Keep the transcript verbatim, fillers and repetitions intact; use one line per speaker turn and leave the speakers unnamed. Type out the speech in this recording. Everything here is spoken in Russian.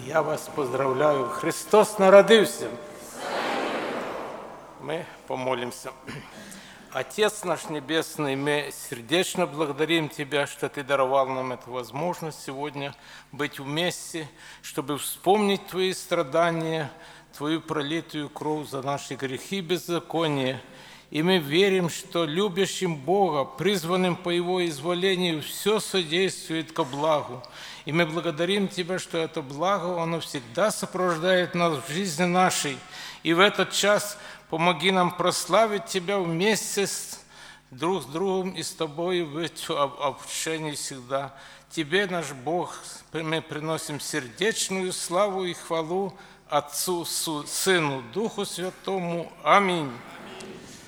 Я вас поздравляю. Христос народился. Мы помолимся. Отец наш Небесный, мы сердечно благодарим Тебя, что Ты даровал нам эту возможность сегодня быть вместе, чтобы вспомнить Твои страдания, Твою пролитую кровь за наши грехи и беззакония. И мы верим, что любящим Бога, призванным по Его изволению, все содействует ко благу. И мы благодарим Тебя, что это благо, оно всегда сопровождает нас в жизни нашей. И в этот час помоги нам прославить Тебя вместе с друг с другом и с Тобой в общении всегда. Тебе, наш Бог, мы приносим сердечную славу и хвалу Отцу, Сыну, Духу Святому. Аминь.